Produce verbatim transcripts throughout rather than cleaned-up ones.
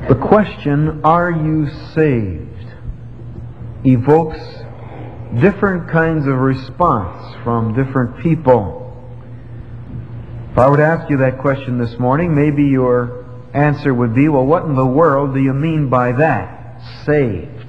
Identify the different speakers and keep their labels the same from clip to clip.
Speaker 1: The question, "Are you saved?" evokes different kinds of response from different people. If I were to ask you that question this morning, maybe your answer would be, well, what in the world do you mean by that? Saved.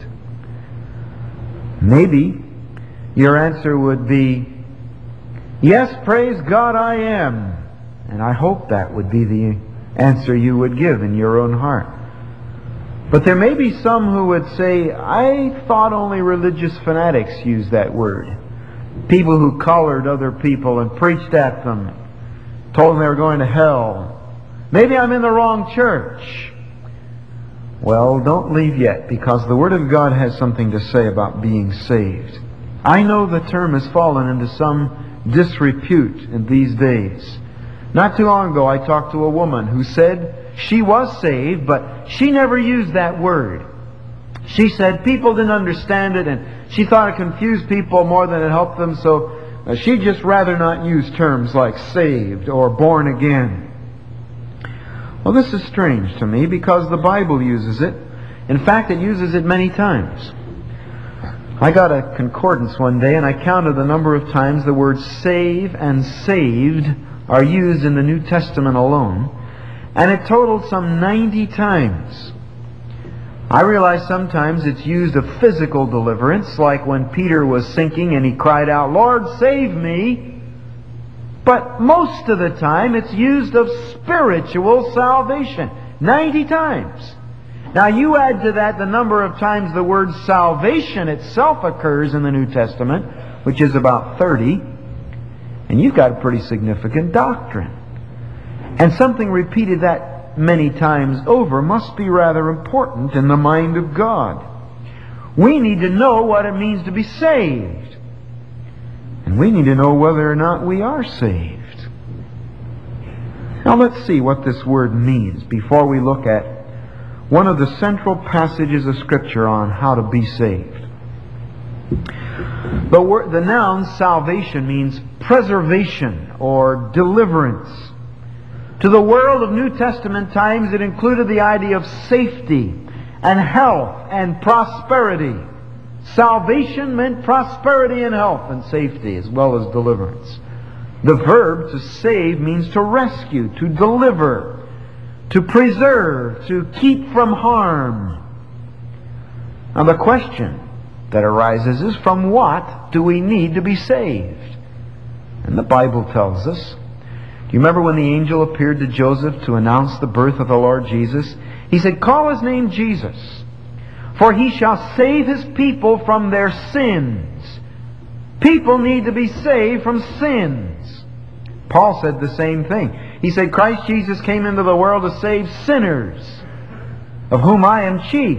Speaker 1: Maybe your answer would be, yes, praise God, I am. And I hope that would be the answer you would give in your own heart. But there may be some who would say, I thought only religious fanatics used that word. People who collared other people and preached at them, told them they were going to hell. Maybe I'm in the wrong church. Well, don't leave yet, because the Word of God has something to say about being saved. I know the term has fallen into some disrepute in these days. Not too long ago I talked to a woman who said she was saved, but she never used that word. She said people didn't understand it, and she thought it confused people more than it helped them, so she'd just rather not use terms like saved or born again. Well, this is strange to me because the Bible uses it. In fact, it uses it many times. I got a concordance one day and I counted the number of times the words save and saved are used in the New Testament alone, and it totaled some ninety times. I realize sometimes it's used of physical deliverance, like when Peter was sinking and he cried out, Lord, save me. But most of the time it's used of spiritual salvation. ninety times. Now you add to that the number of times the word salvation itself occurs in the New Testament, which is about thirty, and you've got a pretty significant doctrine. And something repeated that many times over must be rather important in the mind of God. We need to know what it means to be saved. And we need to know whether or not we are saved. Now let's see what this word means before we look at one of the central passages of Scripture on how to be saved. The, word, the noun salvation means preservation or deliverance. To the world of New Testament times, it included the idea of safety and health and prosperity. Salvation meant prosperity and health and safety as well as deliverance. The verb to save means to rescue, to deliver, to preserve, to keep from harm. Now the question that arises is, from what do we need to be saved? And the Bible tells us. Do you remember when the angel appeared to Joseph to announce the birth of the Lord Jesus? He said, call his name Jesus, for he shall save his people from their sins. People need to be saved from sins. Paul said the same thing. He said, Christ Jesus came into the world to save sinners, of whom I am chief.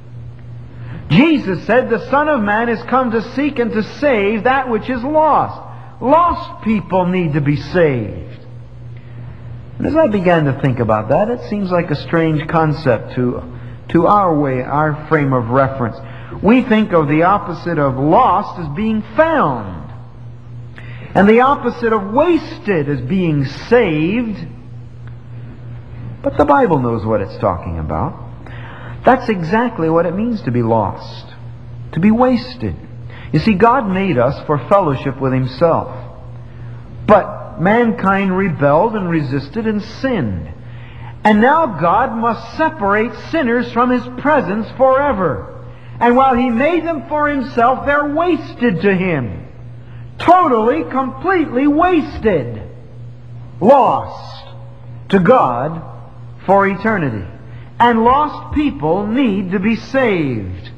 Speaker 1: Jesus said, the Son of Man is come to seek and to save that which is lost. Lost people need to be saved. And as I began to think about that, it seems like a strange concept to, to our way, our frame of reference. We think of the opposite of lost as being found, and the opposite of wasted as being saved. But the Bible knows what it's talking about. That's exactly what it means to be lost, to be wasted. You see, God made us for fellowship with Himself. But mankind rebelled and resisted and sinned. And now God must separate sinners from His presence forever. And while He made them for Himself, they're wasted to Him. Totally, completely wasted. Lost to God for eternity. And lost people need to be saved.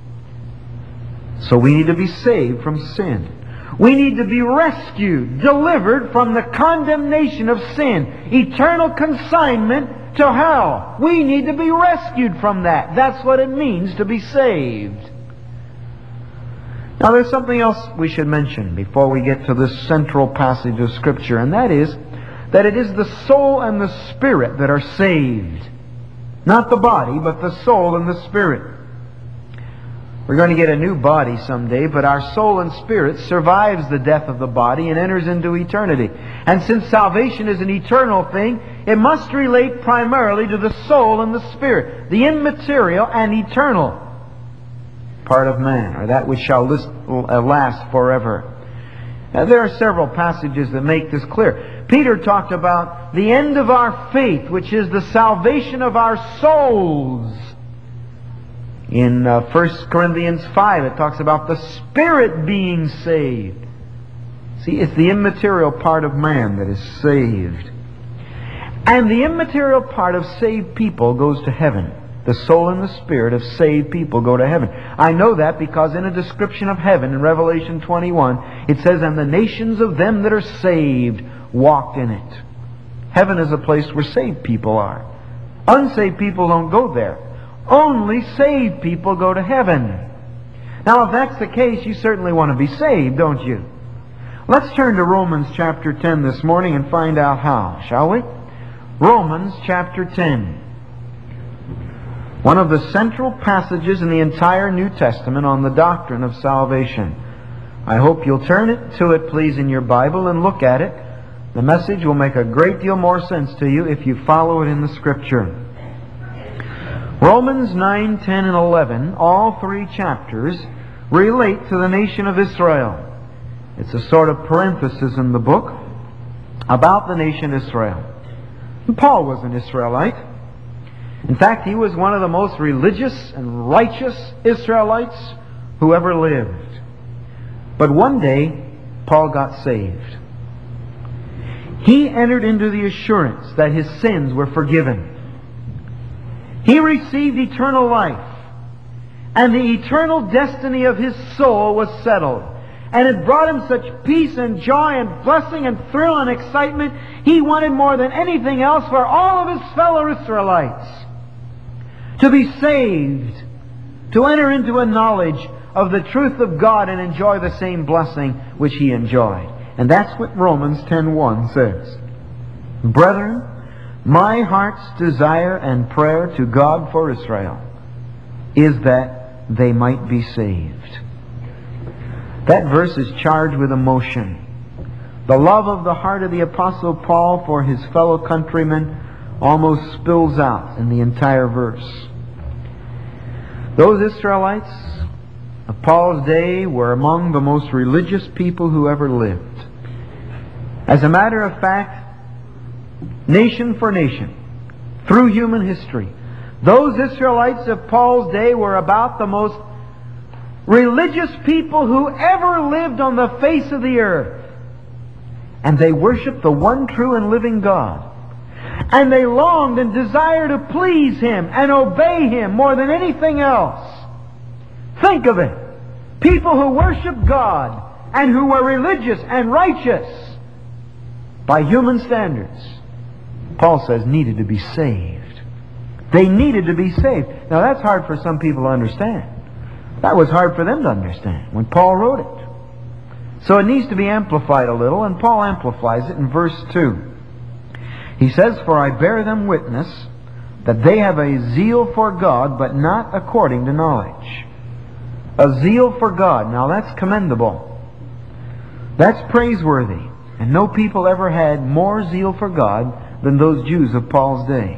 Speaker 1: So we need to be saved from sin. We need to be rescued, delivered from the condemnation of sin, eternal consignment to hell. We need to be rescued from that. That's what it means to be saved. Now there's something else we should mention before we get to this central passage of Scripture, and that is that it is the soul and the spirit that are saved. Not the body, but the soul and the spirit. We're going to get a new body someday, but our soul and spirit survives the death of the body and enters into eternity. And since salvation is an eternal thing, it must relate primarily to the soul and the spirit, the immaterial and eternal part of man, or that which shall last forever. Now, there are several passages that make this clear. Peter talked about the end of our faith, which is the salvation of our souls. In uh, First Corinthians five, it talks about the spirit being saved. See, it's the immaterial part of man that is saved. And the immaterial part of saved people goes to heaven. The soul and the spirit of saved people go to heaven. I know that because in a description of heaven in Revelation twenty-one, it says, "And the nations of them that are saved walked in it." Heaven is a place where saved people are. Unsaved people don't go there. Only saved people go to heaven. Now, if that's the case, you certainly want to be saved, don't you? Let's turn to Romans chapter ten this morning and find out how, shall we? Romans chapter ten. One of the central passages in the entire New Testament on the doctrine of salvation. I hope you'll turn it to it, please, in your Bible and look at it. The message will make a great deal more sense to you if you follow it in the Scripture. Romans nine, ten, and eleven, all three chapters, relate to the nation of Israel. It's a sort of parenthesis in the book about the nation Israel. And Paul was an Israelite. In fact, he was one of the most religious and righteous Israelites who ever lived. But one day, Paul got saved. He entered into the assurance that his sins were forgiven. He received eternal life, and the eternal destiny of his soul was settled. And it brought him such peace and joy and blessing and thrill and excitement, he wanted more than anything else for all of his fellow Israelites to be saved, to enter into a knowledge of the truth of God and enjoy the same blessing which he enjoyed. And that's what Romans ten one says. "Brethren, my heart's desire and prayer to God for Israel is that they might be saved." That verse is charged with emotion. The love of the heart of the Apostle Paul for his fellow countrymen almost spills out in the entire verse. Those Israelites of Paul's day were among the most religious people who ever lived. As a matter of fact, nation for nation, through human history, those Israelites of Paul's day were about the most religious people who ever lived on the face of the earth. And they worshiped the one true and living God. And they longed and desired to please Him and obey Him more than anything else. Think of it. People who worship God and who were religious and righteous by human standards, Paul says, needed to be saved. They needed to be saved. Now that's hard for some people to understand. That was hard for them to understand when Paul wrote it. So it needs to be amplified a little, and Paul amplifies it in verse two. He says, "For I bear them witness that they have a zeal for God, but not according to knowledge." A zeal for God. Now that's commendable. That's praiseworthy. And no people ever had more zeal for God than those Jews of Paul's day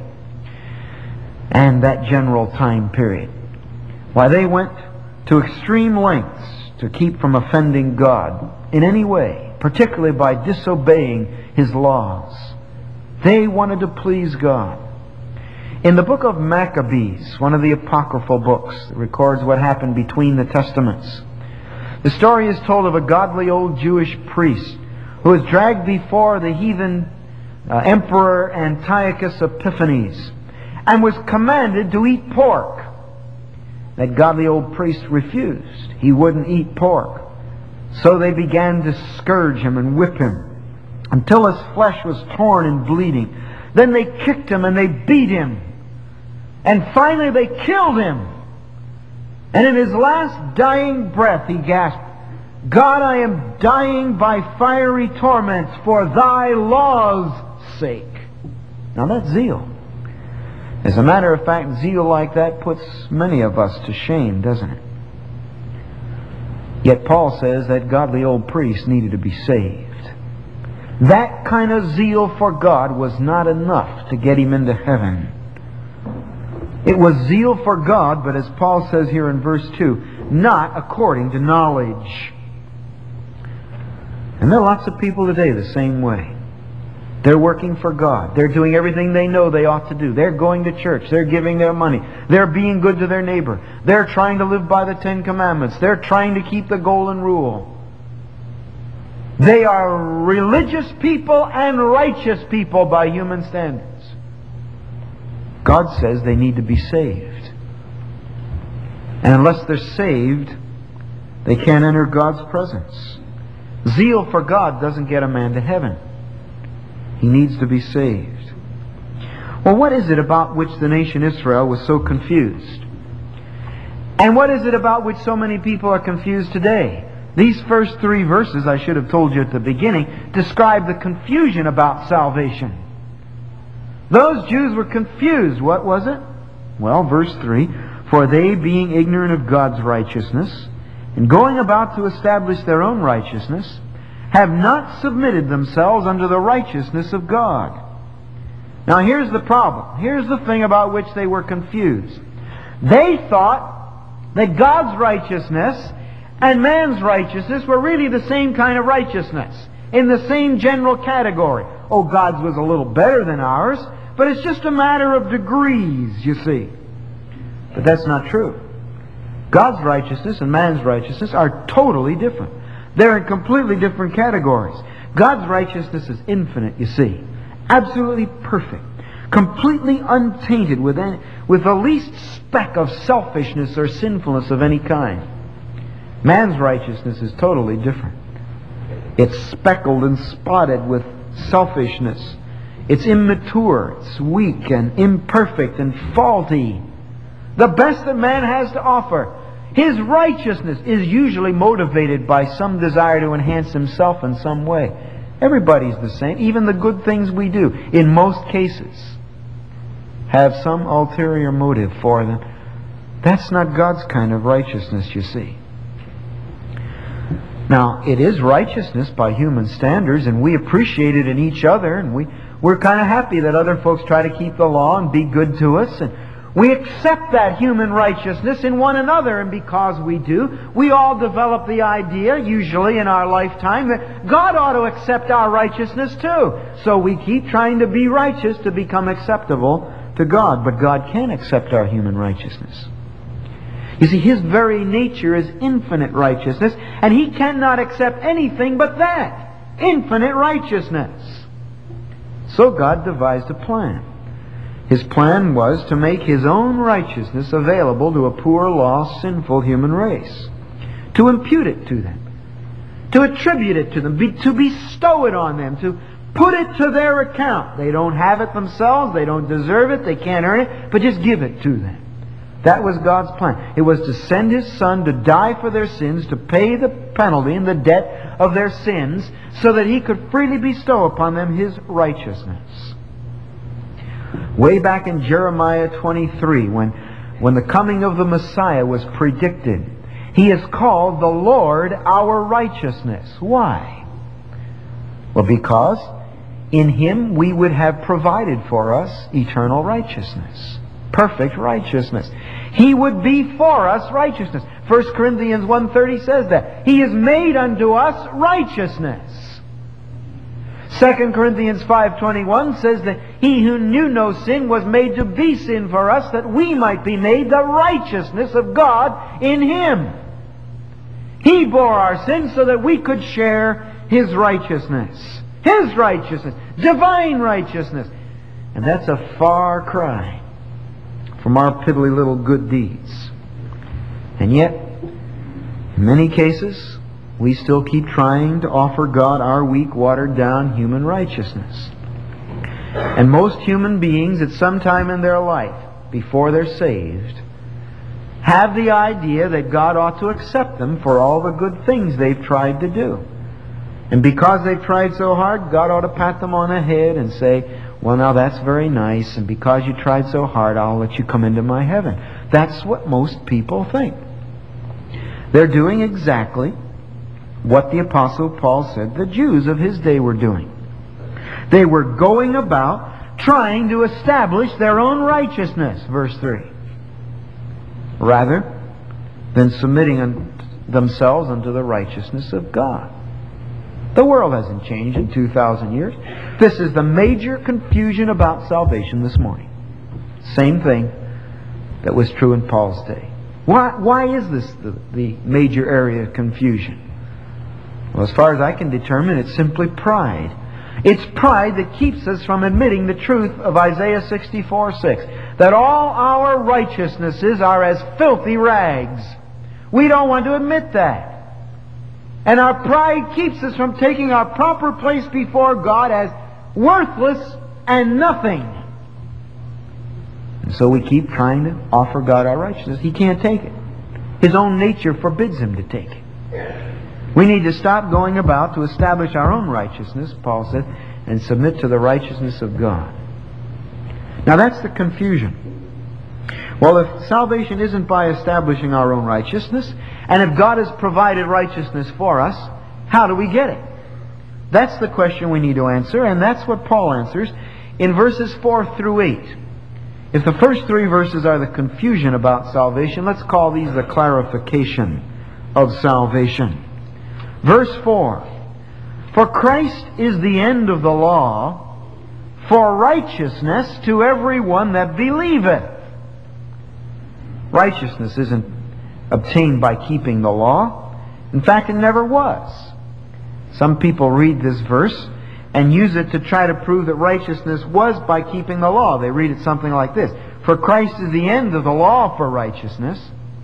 Speaker 1: and that general time period. Why, they went to extreme lengths to keep from offending God in any way, particularly by disobeying His laws. They wanted to please God. In the book of Maccabees, one of the apocryphal books that records what happened between the Testaments, the story is told of a godly old Jewish priest who was dragged before the heathen uh, emperor Antiochus Epiphanes and was commanded to eat pork. That godly old priest refused. He wouldn't eat pork. So they began to scourge him and whip him until his flesh was torn and bleeding. Then they kicked him and they beat him. And finally they killed him. And in his last dying breath he gasped, "God, I am dying by fiery torments for Thy law's sake." Now that's zeal. As a matter of fact, zeal like that puts many of us to shame, doesn't it? Yet Paul says that godly old priest needed to be saved. That kind of zeal for God was not enough to get him into heaven. It was zeal for God, but as Paul says here in verse two, not according to knowledge. And there are lots of people today the same way. They're working for God. They're doing everything they know they ought to do. They're going to church. They're giving their money. They're being good to their neighbor. They're trying to live by the Ten Commandments. They're trying to keep the Golden Rule. They are religious people and righteous people by human standards. God says they need to be saved. And unless they're saved, they can't enter God's presence. Zeal for God doesn't get a man to heaven. He needs to be saved. Well, what is it about which the nation Israel was so confused? And what is it about which so many people are confused today? These first three verses, I should have told you at the beginning, describe the confusion about salvation. Those Jews were confused. What was it? Well, verse three, for they, being ignorant of God's righteousness, and going about to establish their own righteousness, have not submitted themselves unto the righteousness of God. Now here's the problem. Here's the thing about which they were confused. They thought that God's righteousness and man's righteousness were really the same kind of righteousness, in the same general category. Oh, God's was a little better than ours, but it's just a matter of degrees, you see. But that's not true. God's righteousness and man's righteousness are totally different. They're in completely different categories. God's righteousness is infinite, you see. Absolutely perfect. Completely untainted with, any, with the least speck of selfishness or sinfulness of any kind. Man's righteousness is totally different. It's speckled and spotted with selfishness. It's immature, it's weak and imperfect and faulty. The best that man has to offer. His righteousness is usually motivated by some desire to enhance himself in some way. Everybody's the same. Even the good things we do, in most cases, have some ulterior motive for them. That's not God's kind of righteousness, you see. Now, it is righteousness by human standards, and we appreciate it in each other, and we, we're kind of happy that other folks try to keep the law and be good to us, and we accept that human righteousness in one another, and because we do, we all develop the idea, usually in our lifetime, that God ought to accept our righteousness too. So we keep trying to be righteous to become acceptable to God, but God can't accept our human righteousness. You see, His very nature is infinite righteousness, and He cannot accept anything but that, infinite righteousness. So God devised a plan. His plan was to make His own righteousness available to a poor, lost, sinful human race. To impute it to them. To attribute it to them. Be, to bestow it on them. To put it to their account. They don't have it themselves. They don't deserve it. They can't earn it. But just give it to them. That was God's plan. It was to send His Son to die for their sins, to pay the penalty and the debt of their sins, so that He could freely bestow upon them His righteousness. Way back in Jeremiah twenty-three, when, when the coming of the Messiah was predicted, He is called the Lord our righteousness. Why? Well, because in Him we would have provided for us eternal righteousness. Perfect righteousness. He would be for us righteousness. First Corinthians one thirty says that. He is made unto us righteousness. Second Corinthians five twenty-one says that He who knew no sin was made to be sin for us, that we might be made the righteousness of God in Him. He bore our sins so that we could share His righteousness. His righteousness. Divine righteousness. And that's a far cry from our piddly little good deeds. And yet, in many cases, we still keep trying to offer God our weak, watered-down human righteousness. And most human beings at some time in their life, before they're saved, have the idea that God ought to accept them for all the good things they've tried to do. And because they've tried so hard, God ought to pat them on the head and say, well, now that's very nice, and because you tried so hard, I'll let you come into my heaven. That's what most people think. They're doing exactly what the Apostle Paul said the Jews of his day were doing. They were going about trying to establish their own righteousness, verse three, rather than submitting un- themselves unto the righteousness of God. The world hasn't changed in two thousand years. This is the major confusion about salvation this morning. Same thing that was true in Paul's day. Why, why is this the, the major area of confusion? Well, as far as I can determine, it's simply pride. It's pride that keeps us from admitting the truth of Isaiah sixty-four six, that all our righteousnesses are as filthy rags. We don't want to admit that. And our pride keeps us from taking our proper place before God as worthless and nothing. And so we keep trying to offer God our righteousness. He can't take it. His own nature forbids Him to take it. We need to stop going about to establish our own righteousness, Paul said, and submit to the righteousness of God. Now that's the confusion. Well, if salvation isn't by establishing our own righteousness, and if God has provided righteousness for us, how do we get it? That's the question we need to answer, and that's what Paul answers in verses four through eight. If the first three verses are the confusion about salvation, let's call these the clarification of salvation. Verse four, for Christ is the end of the law, for righteousness to every one that believeth. Righteousness isn't obtained by keeping the law. In fact, it never was. Some people read this verse and use it to try to prove that righteousness was by keeping the law. They read it something like this: for Christ is the end of the law for righteousness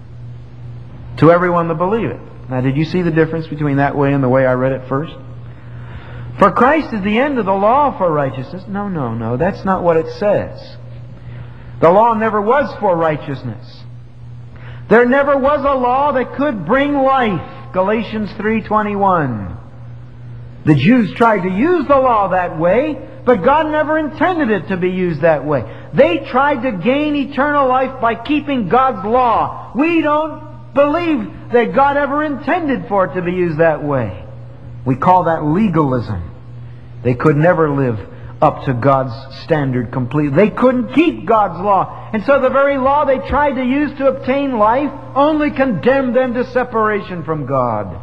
Speaker 1: to everyone that believeth. Now, did you see the difference between that way and the way I read it first? For Christ is the end of the law for righteousness. No, no, no. That's not what it says. The law never was for righteousness. There never was a law that could bring life. Galatians three twenty-one. The Jews tried to use the law that way, but God never intended it to be used that way. They tried to gain eternal life by keeping God's law. We don't believe that God ever intended for it to be used that way. We call that legalism. They could never live up to God's standard completely. They couldn't keep God's law. And so the very law they tried to use to obtain life only condemned them to separation from God.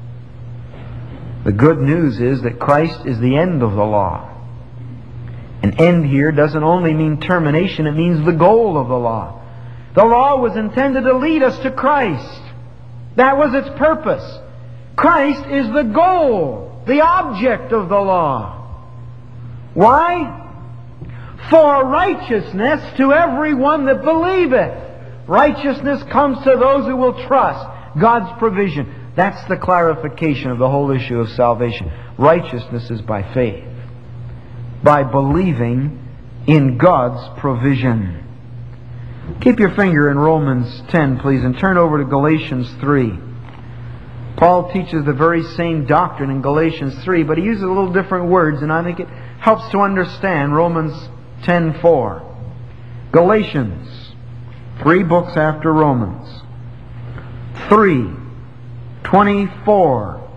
Speaker 1: The good news is that Christ is the end of the law. An end here doesn't only mean termination, it means the goal of the law. The law was intended to lead us to Christ. That was its purpose. Christ is the goal, the object of the law. Why? For righteousness to everyone that believeth. Righteousness comes to those who will trust God's provision. That's the clarification of the whole issue of salvation. Righteousness is by faith, by believing in God's provision. Keep your finger in Romans ten, please, and turn over to Galatians three. Paul teaches the very same doctrine in Galatians three, but he uses a little different words, and I think it helps to understand Romans ten four. Galatians, three books after Romans. three twenty-four.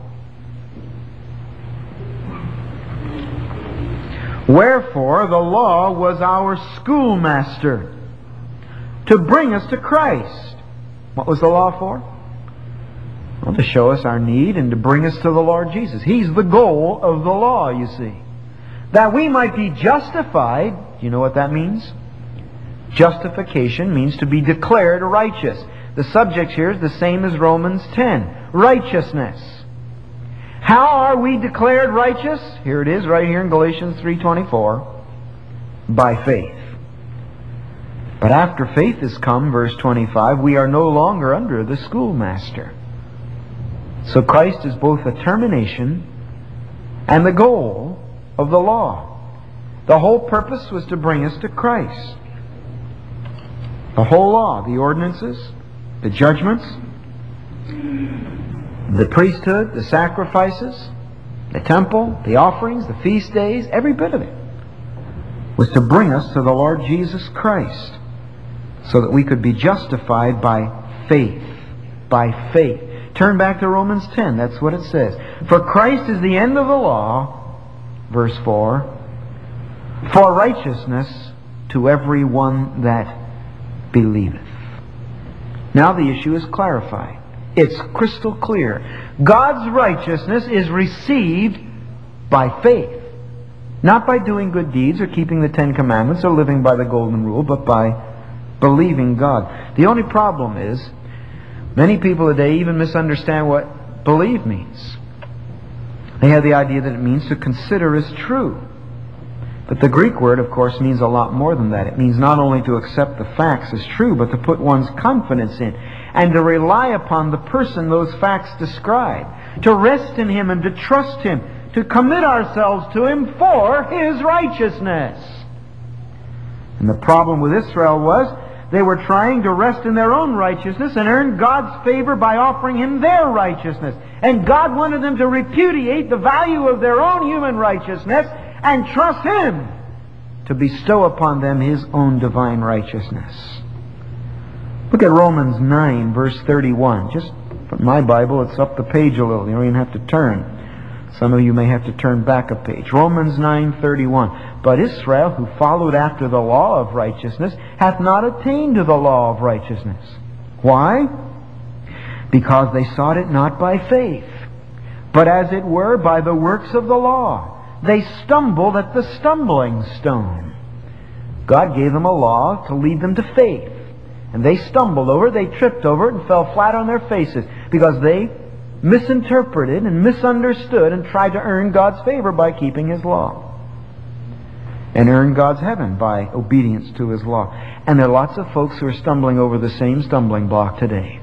Speaker 1: Wherefore the law was our schoolmaster, to bring us to Christ. What was the law for? Well, to show us our need and to bring us to the Lord Jesus. He's the goal of the law, you see. That we might be justified. You know what that means? Justification means to be declared righteous. The subject here is the same as Romans ten. Righteousness. How are we declared righteous? Here it is, right here in Galatians three twenty-four. By faith. But after faith has come, verse twenty-five, we are no longer under the schoolmaster. So Christ is both the termination and the goal of the law. The whole purpose was to bring us to Christ. The whole law, the ordinances, the judgments, the priesthood, the sacrifices, the temple, the offerings, the feast days, every bit of it was to bring us to the Lord Jesus Christ so that we could be justified by faith. By faith. Turn back to Romans ten. That's what it says. For Christ is the end of the law verse four, for righteousness to every one that believeth. Now the issue is clarified. It's crystal clear. God's righteousness is received by faith. Not by doing good deeds or keeping the Ten Commandments or living by the Golden Rule, but by believing God. The only problem is, many people today even misunderstand what believe means. They have the idea that it means to consider as true. But the Greek word, of course, means a lot more than that. It means not only to accept the facts as true, but to put one's confidence in and to rely upon the person those facts describe, to rest in Him and to trust Him, to commit ourselves to Him for His righteousness. And the problem with Israel was they were trying to rest in their own righteousness and earn God's favor by offering Him their righteousness. And God wanted them to repudiate the value of their own human righteousness and trust Him to bestow upon them His own divine righteousness. Look at Romans nine, verse thirty-one. Just from my Bible, it's up the page a little. You don't even have to turn. Some of you may have to turn back a page. Romans nine thirty-one. But Israel, who followed after the law of righteousness, hath not attained to the law of righteousness. Why? Because they sought it not by faith, but as it were by the works of the law. They stumbled at the stumbling stone. God gave them a law to lead them to faith. And they stumbled over it, they tripped over it, and fell flat on their faces because they misinterpreted and misunderstood and tried to earn God's favor by keeping His law. And earn God's heaven by obedience to His law. And there are lots of folks who are stumbling over the same stumbling block today,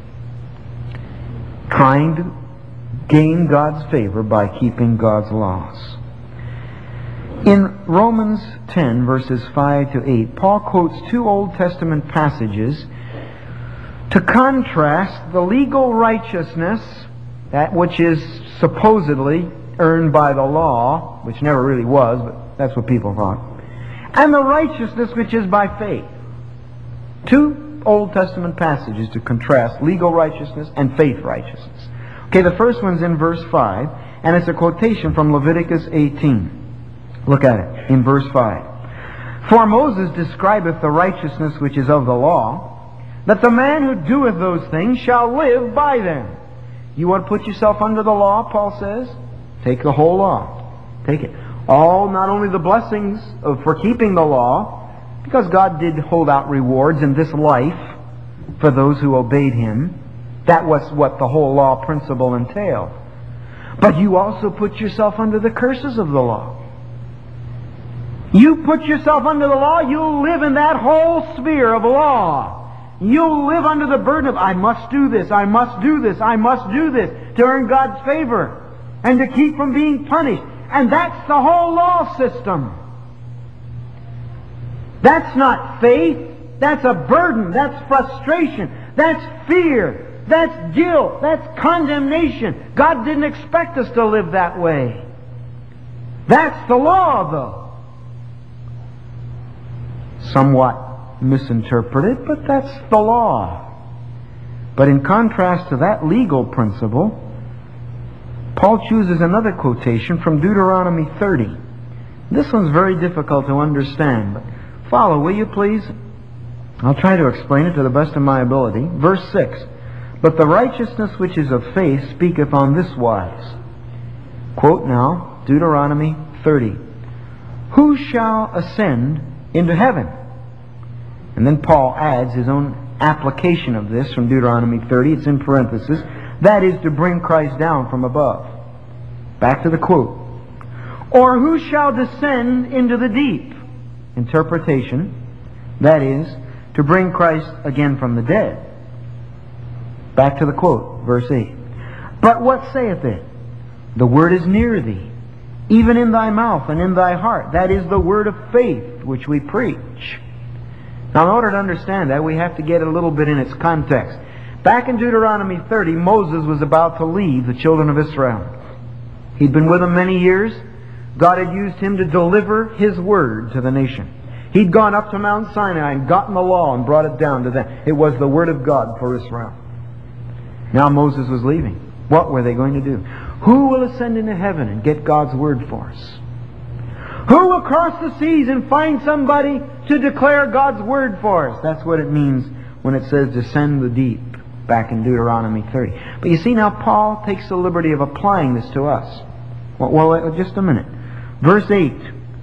Speaker 1: trying to gain God's favor by keeping God's laws. In Romans ten, verses five to eight, Paul quotes two Old Testament passages to contrast the legal righteousness, that which is supposedly earned by the law, which never really was, but that's what people thought, and the righteousness which is by faith. Two Old Testament passages to contrast legal righteousness and faith righteousness. Okay, the first one's in verse five, and it's a quotation from Leviticus eighteen. Look at it, in verse five. For Moses describeth the righteousness which is of the law, that the man who doeth those things shall live by them. You want to put yourself under the law, Paul says? Take the whole law. Take it. All, not only the blessings of, for keeping the law, because God did hold out rewards in this life for those who obeyed Him. That was what the whole law principle entailed. But you also put yourself under the curses of the law. You put yourself under the law, you'll live in that whole sphere of law. You'll live under the burden of, I must do this, I must do this, I must do this, to earn God's favor, and to keep from being punished. And that's the whole law system. That's not faith, that's a burden, that's frustration, that's fear, that's guilt, that's condemnation. God didn't expect us to live that way. That's the law, though. Somewhat misinterpreted, but that's the law. But in contrast to that legal principle, Paul chooses another quotation from Deuteronomy thirty. This one's very difficult to understand, but follow, will you please? I'll try to explain it to the best of my ability. Verse six. But the righteousness which is of faith speaketh on this wise. Quote now, Deuteronomy thirty. Who shall ascend into heaven? And then Paul adds his own application of this from Deuteronomy thirty. It's in parenthesis. That is to bring Christ down from above. Back to the quote. Or who shall descend into the deep? Interpretation. That is, to bring Christ again from the dead. Back to the quote, verse eight. But what saith it? The word is near thee, even in thy mouth and in thy heart. That is the word of faith which we preach. Now, in order to understand that, we have to get a little bit in its context. Back in Deuteronomy thirty, Moses was about to leave the children of Israel. He'd been with them many years. God had used him to deliver His word to the nation. He'd gone up to Mount Sinai and gotten the law and brought it down to them. It was the word of God for Israel. Now Moses was leaving. What were they going to do? Who will ascend into heaven and get God's word for us? Who will cross the seas and find somebody to declare God's Word for us? That's what it means when it says descend the deep, back in Deuteronomy thirty. But you see now, Paul takes the liberty of applying this to us. Well, well just a minute. Verse eight.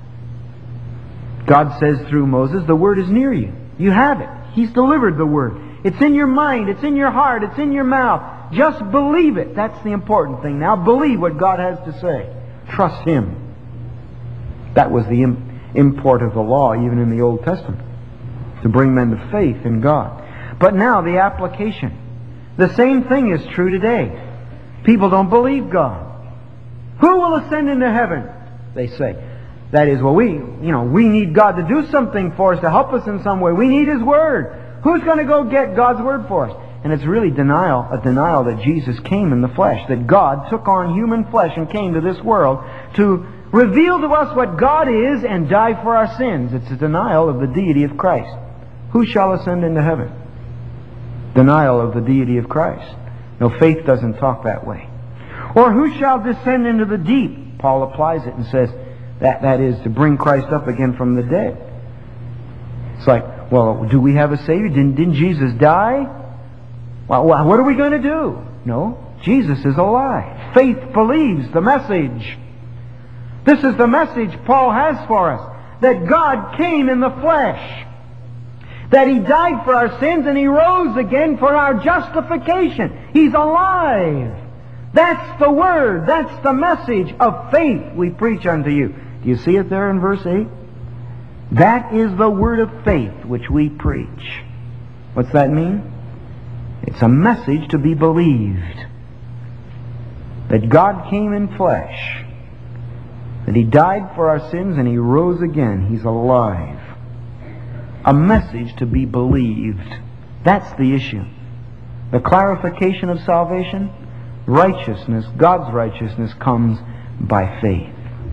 Speaker 1: God says through Moses, the Word is near you. You have it. He's delivered the Word. It's in your mind. It's in your heart. It's in your mouth. Just believe it. That's the important thing. Now believe what God has to say. Trust Him. That was the import of the law, even in the Old Testament, to bring men to faith in God. But now the application. The same thing is true today. People don't believe God. Who will ascend into heaven? They say. That is, well, we, you know, we need God to do something for us, to help us in some way. We need His Word. Who's going to go get God's Word for us? And it's really denial, a denial that Jesus came in the flesh, that God took on human flesh and came to this world to reveal to us what God is and die for our sins. It's a denial of the deity of Christ. Who shall ascend into heaven? Denial of the deity of Christ. No, faith doesn't talk that way. Or who shall descend into the deep? Paul applies it and says that that is to bring Christ up again from the dead. It's like, well, do we have a Savior? Didn't, didn't Jesus die? Well, what are we going to do? No, Jesus is alive. Faith believes the message. This is the message Paul has for us. That God came in the flesh. That He died for our sins and He rose again for our justification. He's alive. That's the Word. That's the message of faith we preach unto you. Do you see it there in verse eight? That is the word of faith which we preach. What's that mean? It's a message to be believed. That God came in flesh. That He died for our sins and He rose again. He's alive. A message to be believed. That's the issue. The clarification of salvation, righteousness, God's righteousness comes by faith.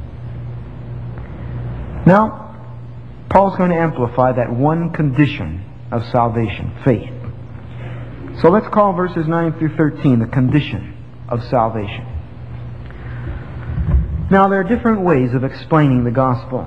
Speaker 1: Now, Paul's going to amplify that one condition of salvation, faith. So let's call verses nine through thirteen the condition of salvation. Now, there are different ways of explaining the gospel.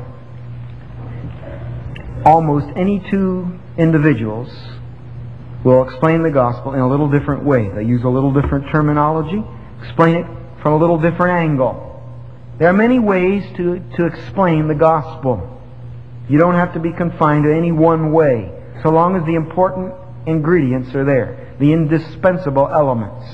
Speaker 1: Almost any two individuals will explain the gospel in a little different way. They use a little different terminology, explain it from a little different angle. There are many ways to, to explain the gospel. You don't have to be confined to any one way, so long as the important ingredients are there, the indispensable elements.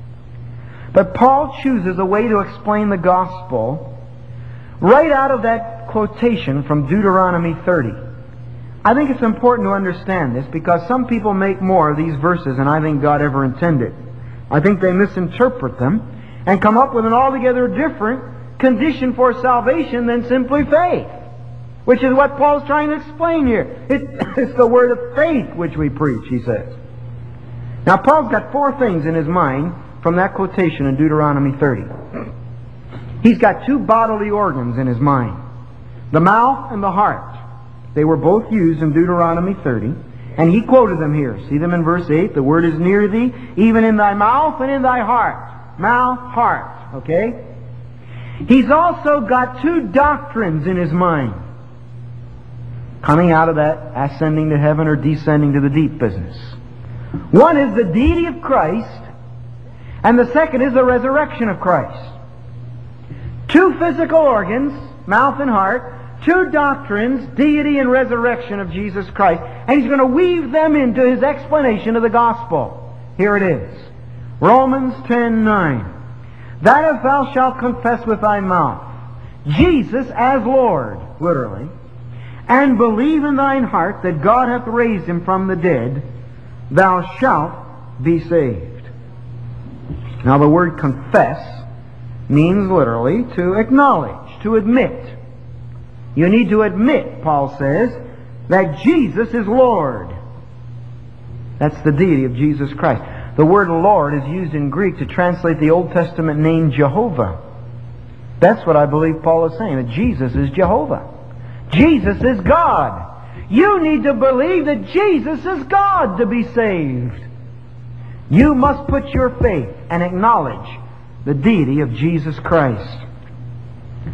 Speaker 1: But Paul chooses a way to explain the gospel right out of that quotation from Deuteronomy thirty. I think it's important to understand this because some people make more of these verses than I think God ever intended. I think they misinterpret them and come up with an altogether different condition for salvation than simply faith, which is what Paul's trying to explain here. It, it's the word of faith which we preach, he says. Now, Paul's got four things in his mind from that quotation in Deuteronomy thirty. He's got two bodily organs in his mind, the mouth and the heart. They were both used in Deuteronomy thirty, and he quoted them here. See them in verse eight. The word is near thee, even in thy mouth and in thy heart. Mouth, heart. Okay? He's also got two doctrines in his mind, coming out of that ascending to heaven or descending to the deep business. One is the deity of Christ, and the second is the resurrection of Christ. Two physical organs, mouth and heart, two doctrines, deity and resurrection of Jesus Christ, and he's going to weave them into his explanation of the gospel. Here it is. Romans ten nine. That if thou shalt confess with thy mouth Jesus as Lord, literally, and believe in thine heart that God hath raised Him from the dead, thou shalt be saved. Now the word confess means literally to acknowledge, to admit. You need to admit, Paul says, that Jesus is Lord. That's the deity of Jesus Christ. The word Lord is used in Greek to translate the Old Testament name Jehovah. That's what I believe Paul is saying, that Jesus is Jehovah. Jesus is God. You need to believe that Jesus is God to be saved. You must put your faith and acknowledge the deity of Jesus Christ.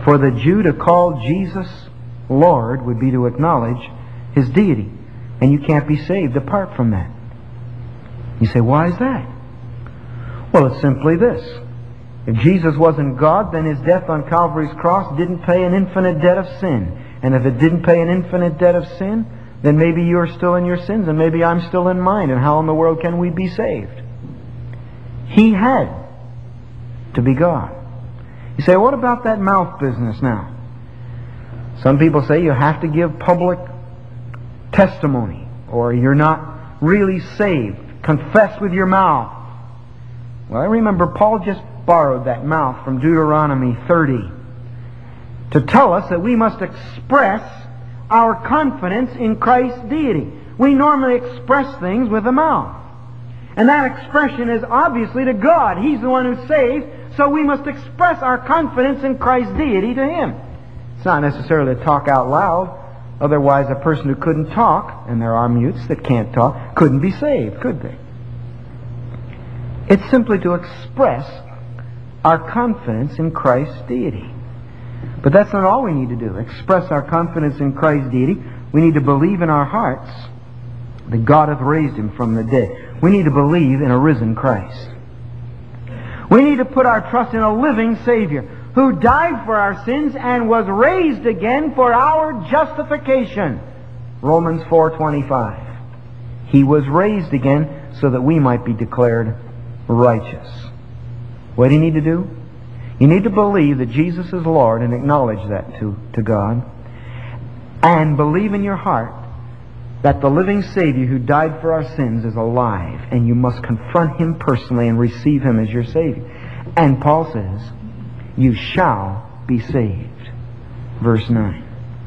Speaker 1: For the Jew to call Jesus Lord would be to acknowledge His deity. And you can't be saved apart from that. You say, why is that? Well, it's simply this. If Jesus wasn't God, then His death on Calvary's cross didn't pay an infinite debt of sin. And if it didn't pay an infinite debt of sin, then maybe you're still in your sins and maybe I'm still in mine. And how in the world can we be saved? He had to be God. You say, what about that mouth business now? Some people say you have to give public testimony or you're not really saved. Confess with your mouth. Well, I remember Paul just borrowed that mouth from Deuteronomy thirty to tell us that we must express our confidence in Christ's deity. We normally express things with the mouth. And that expression is obviously to God. He's the one who saves, so we must express our confidence in Christ's deity to Him. It's not necessarily to talk out loud. Otherwise, a person who couldn't talk, and there are mutes that can't talk, couldn't be saved, could they? It's simply to express our confidence in Christ's deity. But that's not all we need to do. Express our confidence in Christ's deity. We need to believe in our hearts that God hath raised Him from the dead. We need to believe in a risen Christ. We need to put our trust in a living Savior who died for our sins and was raised again for our justification. Romans four twenty-five. He was raised again so that we might be declared righteous. What do you need to do? You need to believe that Jesus is Lord and acknowledge that to, to God. And believe in your heart that the living Savior who died for our sins is alive. And you must confront Him personally and receive Him as your Savior. And Paul says, you shall be saved. Verse nine.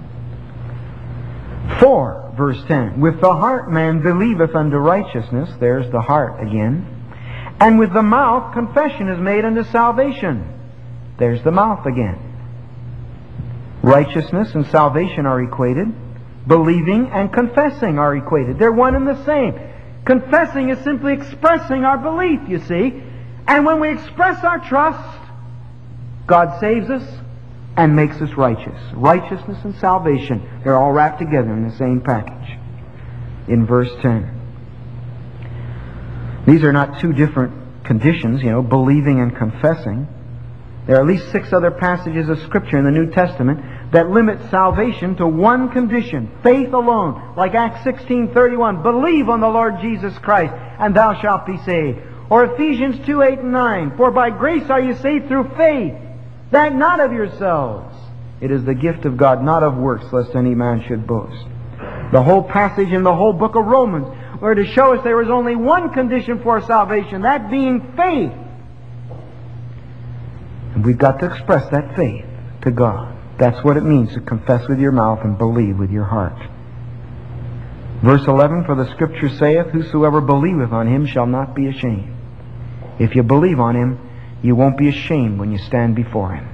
Speaker 1: For, verse ten, with the heart man believeth unto righteousness. There's the heart again. And with the mouth confession is made unto salvation. There's the mouth again. Righteousness and salvation are equated. Believing and confessing are equated. They're one and the same. Confessing is simply expressing our belief, you see. And when we express our trust, God saves us and makes us righteous. Righteousness and salvation, they're all wrapped together in the same package. In verse ten. These are not two different conditions, you know, believing and confessing. There are at least six other passages of Scripture in the New Testament that limit salvation to one condition, faith alone. Like Acts sixteen thirty-one, believe on the Lord Jesus Christ, and thou shalt be saved. Or Ephesians two eight and nine, for by grace are you saved through faith, that not of yourselves. It is the gift of God, not of works, lest any man should boast. The whole passage in the whole book of Romans were to show us there was only one condition for salvation, that being faith. And we've got to express that faith to God. That's what it means to confess with your mouth and believe with your heart. Verse eleven, for the Scripture saith, whosoever believeth on Him shall not be ashamed. If you believe on Him, you won't be ashamed when you stand before Him.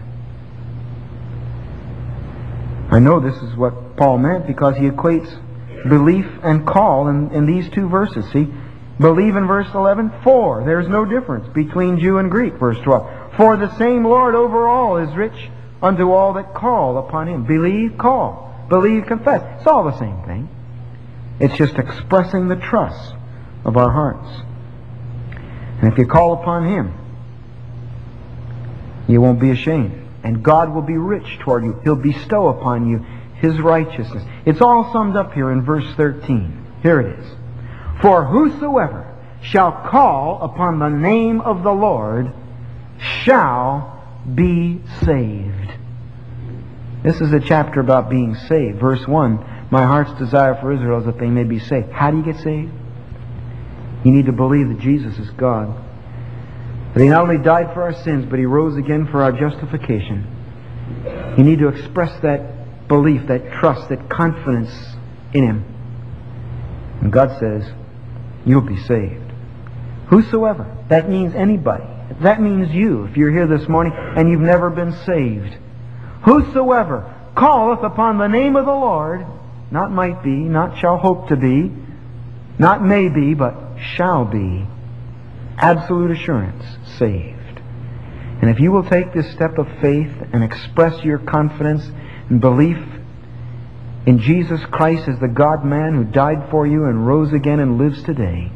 Speaker 1: I know this is what Paul meant because he equates belief and call in, in these two verses. See, believe in verse eleven, for there's no difference between Jew and Greek, verse twelve. For the same Lord over all is rich unto all that call upon Him. Believe, call. Believe, confess. It's all the same thing. It's just expressing the trust of our hearts. And if you call upon Him, you won't be ashamed. And God will be rich toward you. He'll bestow upon you His righteousness. It's all summed up here in verse thirteen. Here it is. For whosoever shall call upon the name of the Lord shall be saved. This is a chapter about being saved. Verse one, my heart's desire for Israel is that they may be saved. How do you get saved? You need to believe that Jesus is God. That He not only died for our sins, but He rose again for our justification. You need to express that belief, that trust, that confidence in Him. And God says, you'll be saved. Whosoever. That means anybody. That means you, if you're here this morning and you've never been saved. Whosoever calleth upon the name of the Lord, not might be, not shall hope to be, not may be, but shall be, absolute assurance, saved. And if you will take this step of faith and express your confidence and belief in Jesus Christ as the God-man who died for you and rose again and lives today,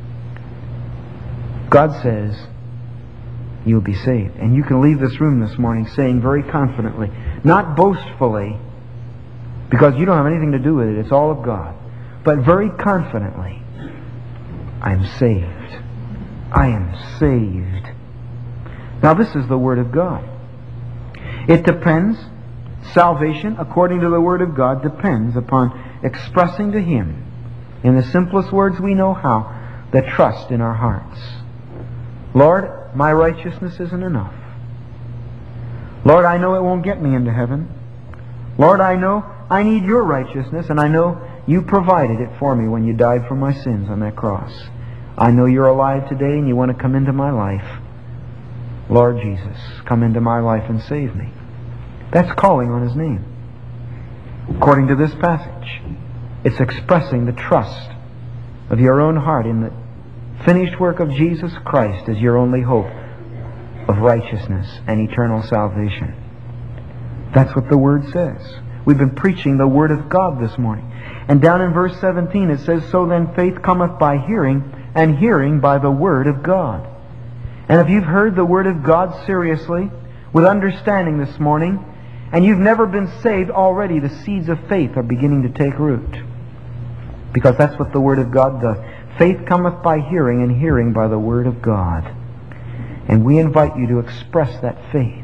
Speaker 1: God says you'll be saved. And you can leave this room this morning saying very confidently, not boastfully, because you don't have anything to do with it, it's all of God, but very confidently, I'm saved. I am saved. Now this is the Word of God. It depends, salvation, according to the Word of God, depends upon expressing to Him, in the simplest words we know how, the trust in our hearts. Lord, my righteousness isn't enough. Lord, I know it won't get me into heaven. Lord, I know I need your righteousness, and I know you provided it for me when you died for my sins on that cross. I know you're alive today and you want to come into my life. Lord Jesus, come into my life and save me. That's calling on His name. According to this passage, it's expressing the trust of your own heart in the finished work of Jesus Christ as your only hope of righteousness and eternal salvation. That's what the Word says. We've been preaching the Word of God this morning. And down in verse seventeen it says, So then faith cometh by hearing, and hearing by the Word of God. And if you've heard the Word of God seriously, with understanding this morning, and you've never been saved, already the seeds of faith are beginning to take root. Because that's what the Word of God does. Faith cometh by hearing, and hearing by the Word of God. And we invite you to express that faith.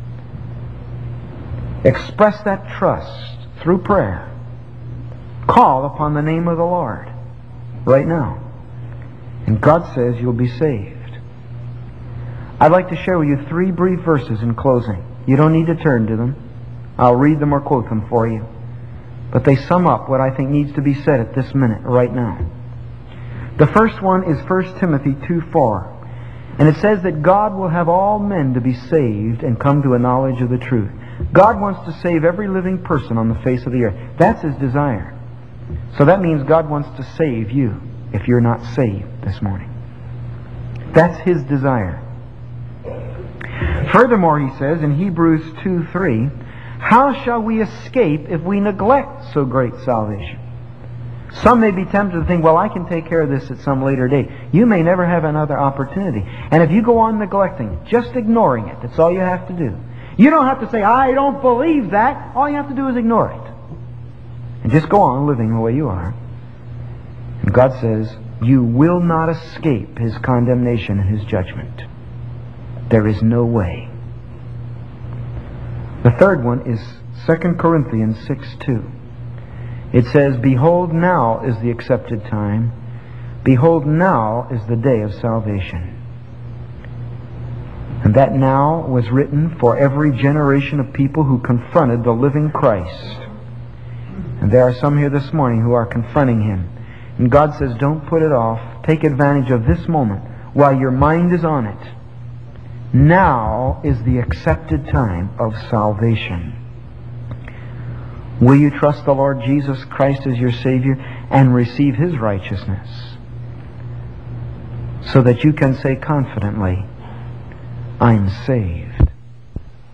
Speaker 1: Express that trust through prayer. Call upon the name of the Lord right now. And God says you'll be saved. I'd like to share with you three brief verses in closing. You don't need to turn to them. I'll read them or quote them for you. But they sum up what I think needs to be said at this minute, right now. The first one is First Timothy two four. And it says that God will have all men to be saved and come to a knowledge of the truth. God wants to save every living person on the face of the earth. That's His desire. So that means God wants to save you if you're not saved this morning. That's His desire. Furthermore, he says in Hebrews two three, How shall we escape if we neglect so great salvation? Some may be tempted to think, well, I can take care of this at some later date. You may never have another opportunity. And if you go on neglecting it, just ignoring it, that's all you have to do. You don't have to say, I don't believe that. All you have to do is ignore it. And just go on living the way you are. And God says, you will not escape His condemnation and His judgment. There is no way. The third one is Second Corinthians six two. It says, Behold, now is the accepted time. Behold, now is the day of salvation. And that now was written for every generation of people who confronted the living Christ. And there are some here this morning who are confronting Him. And God says, don't put it off. Take advantage of this moment while your mind is on it. Now is the accepted time of salvation. Will you trust the Lord Jesus Christ as your Savior and receive His righteousness so that you can say confidently, I'm saved?